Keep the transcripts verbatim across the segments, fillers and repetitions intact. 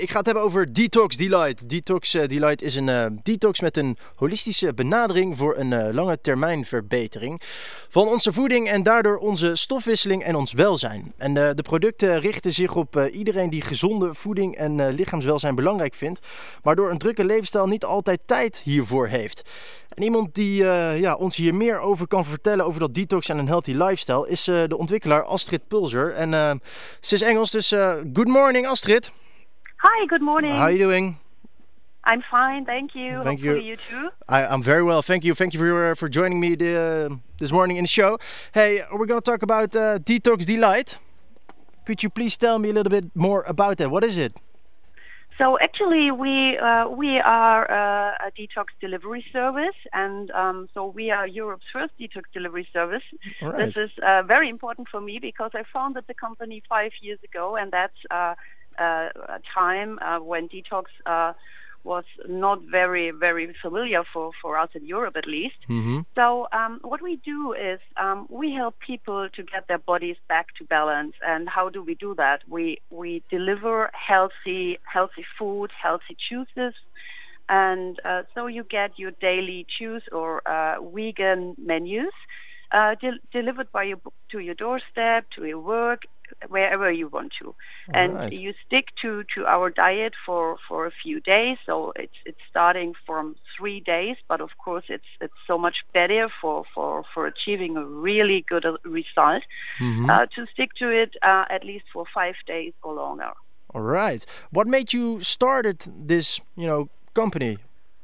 Ik ga het hebben over Detox Delight. Detox uh, Delight is een uh, detox met een holistische benadering voor een uh, lange termijn verbetering van onze voeding en daardoor onze stofwisseling en ons welzijn. En uh, de producten richten zich op uh, iedereen die gezonde voeding en uh, lichaamswelzijn belangrijk vindt, maar door een drukke levensstijl niet altijd tijd hiervoor heeft. En iemand die uh, ja, ons hier meer over kan vertellen over dat detox en een healthy lifestyle is uh, de ontwikkelaar Astrid Pulser. En uh, ze is Engels, dus uh, good morning Astrid. Hi, good morning. How are you doing? I'm fine, thank you. Thank Hopefully you. you too. I, I'm very well, thank you. Thank you for for joining me the, uh, this morning in the show. Hey, we're going to talk about uh, Detox Delight. Could you please tell me a little bit more about that? What is it? So actually, we uh, we are uh, a detox delivery service, and um, so we are Europe's first detox delivery service. All This right. is uh, very important for me because I founded the company five years ago, and that's uh, uh, a time uh, when detox uh, was not very, very familiar for, for us in Europe at least. Mm-hmm. So um, what we do is um, we help people to get their bodies back to balance. And how do we do that? We we deliver healthy healthy food, healthy juices, and uh, so you get your daily juice or uh, vegan menus uh, de- delivered by your, to your doorstep, to your work, wherever you want to. All and right. you stick to, to our diet for, for a few days. So it's it's starting from three days, but of course it's it's so much better for, for, for achieving a really good uh, result Mm-hmm. uh, to stick to it uh, at least for five days or longer. All right. What made you started this, you know, company?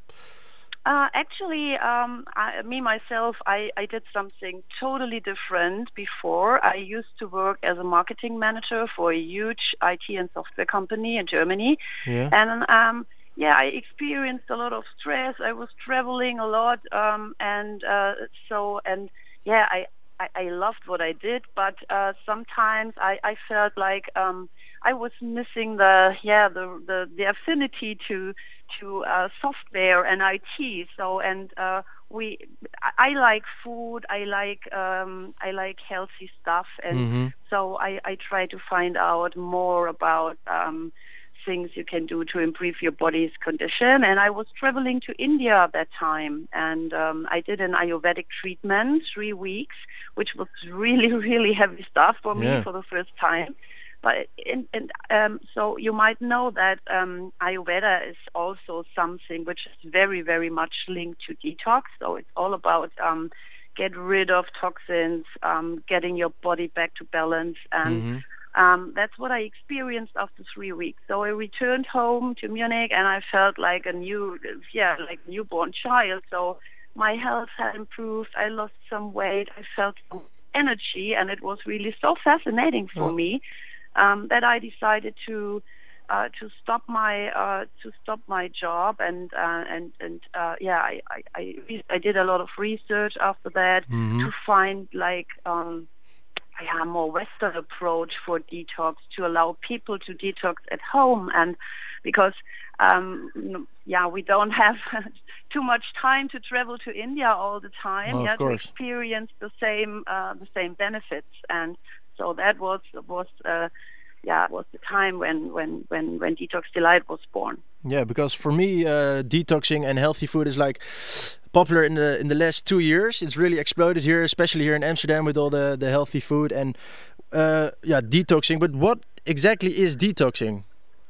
Uh, actually, um, I, me myself, I, I did something totally different before. I used to work as a marketing manager for a huge I T and software company in Germany. Yeah. And um, yeah, I experienced a lot of stress. I was traveling a lot, um, and uh, so and yeah, I, I, I loved what I did. But uh, sometimes I, I felt like um, I was missing the yeah the the, the affinity to to uh, software and I T. So and uh, we I, I like food. I like um, I like healthy stuff, and Mm-hmm. so I, I try to find out more about um, things you can do to improve your body's condition. And I was traveling to India at that time, and um, I did an Ayurvedic treatment, three weeks, which was really, really heavy stuff for me Yeah. for the first time. But and, and um, so you might know that um, Ayurveda is also something which is very, very much linked to detox. So it's all about um, get rid of toxins, um, getting your body back to balance, and Mm-hmm. um, that's what I experienced after three weeks. So I returned home to Munich, and I felt like a new, yeah, like a newborn child. So my health had improved. I lost some weight. I felt some energy, and it was really so fascinating for Oh. me um, that I decided to uh, to stop my uh, to stop my job, and uh, and and uh, yeah, I I, I re- I did a lot of research after that Mm-hmm. to find like. Um, yeah, more Western approach for detox to allow people to detox at home, and because um, yeah, we don't have too much time to travel to India all the time. Oh, of yeah, to course. experience the same uh, the same benefits, and so that was was uh, yeah was the time when when when when Detox Delight was born. Yeah, because for me, uh, detoxing and healthy food is like popular in the in the last two years. It's really exploded here, especially here in Amsterdam with all the, the healthy food and uh, yeah, detoxing. But what exactly is detoxing?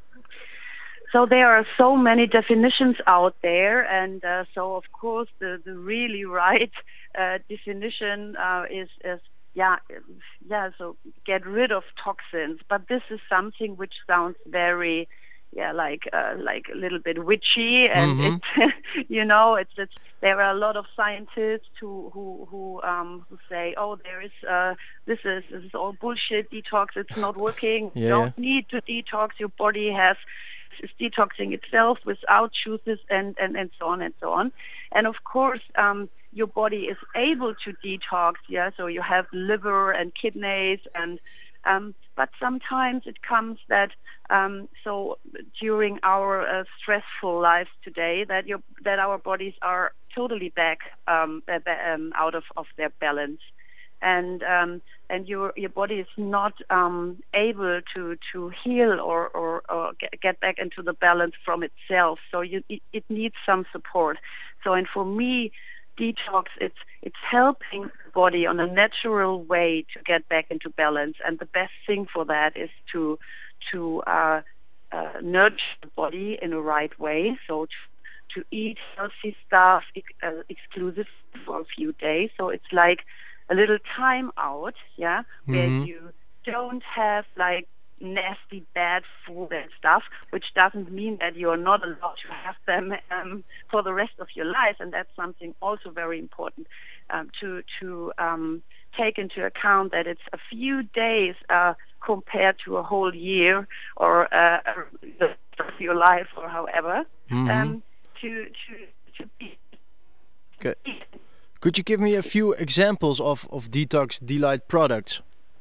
So there are so many definitions out there, and uh, so of course the, the really right uh, definition uh, is, is yeah yeah so get rid of toxins. But this is something which sounds very yeah like uh, like a little bit witchy, and Mm-hmm. it you know it's it's there are a lot of scientists who who who um who say, oh, there is uh this is this is all bullshit, detox, it's not working, you Yeah, yeah. don't need to detox, your body has is detoxing itself without juices, and, and, and so on and so on. And of course, um, your body is able to detox, yeah, so you have liver and kidneys, and um, but sometimes it comes that um, so during our uh, stressful lives today that your that our bodies are totally back um, uh, ba- um, out of, of their balance. and um, and your your body is not um, able to to heal or or, or get, get back into the balance from itself. So you it, it needs some support. So and for me, detox it's it's helping the body on a natural way to get back into balance. And the best thing for that is to to uh, uh, nurture the body in a right way. So to, to eat healthy stuff uh, exclusively for a few days. So it's like a little time out, yeah, where Mhm. you don't have like nasty bad food and stuff, which doesn't mean that you're not allowed to have them um, for the rest of your life. And that's something also very important um, to to um, take into account, that it's a few days uh, compared to a whole year or uh, the rest of your life or however. Mhm. Um, to to to be. Okay. Could you give me a few examples of, of Detox Delight products?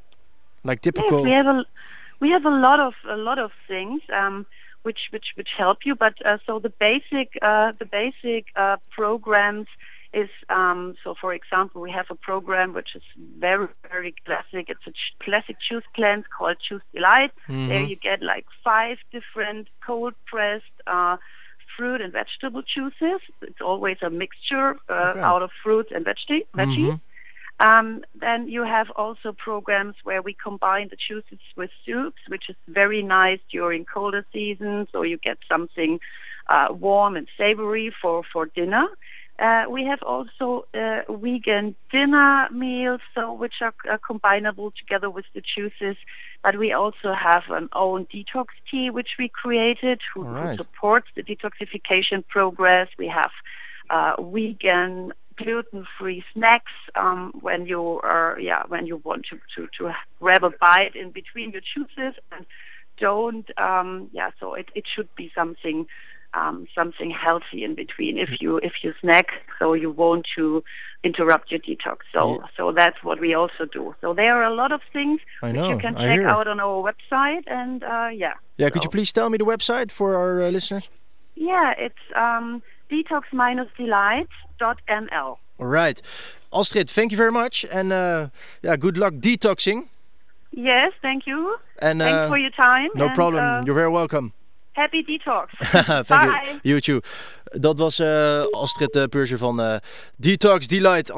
Like typical... Yes, we have a we have a lot of a lot of things um, which which which help you. But uh, so the basic uh, the basic uh, programs is um, so. For example, we have a program which is very very classic. It's a ch- classic juice cleanse called Juice Delight. Mhm. There you get like five different cold pressed Uh, fruit and vegetable juices. It's always a mixture uh, Okay. out of fruits and veggie- veggies. Mhm. Um, then you have also programs where we combine the juices with soups, which is very nice during colder seasons, or you get something uh, warm and savory for, for dinner. Uh, we have also uh, vegan dinner meals, so which are uh, combinable together with the juices. But we also have an own detox tea which we created, who, All who right. supports the detoxification progress. We have uh, vegan gluten-free snacks um, when you are yeah when you want to, to, to grab a bite in between your juices, and don't um, yeah so it, it should be something um, something healthy in between if you if you snack, so you won't to interrupt your detox. So Yeah. so that's what we also do. So there are a lot of things I which you know, can I check hear. out on our website, and uh, yeah. Yeah, could you So- please tell me the website for our uh, listeners? Yeah, it's um, detox delight dot n l. All right. Astrid, thank you very much. And uh, yeah, good luck detoxing. Yes, thank you. And Thanks uh, for your time. no and, problem. uh, You're very welcome. happy detox. Thank Bye. you. You too. Dat was uh, Astrid uh, Purser van uh, Detox Delight.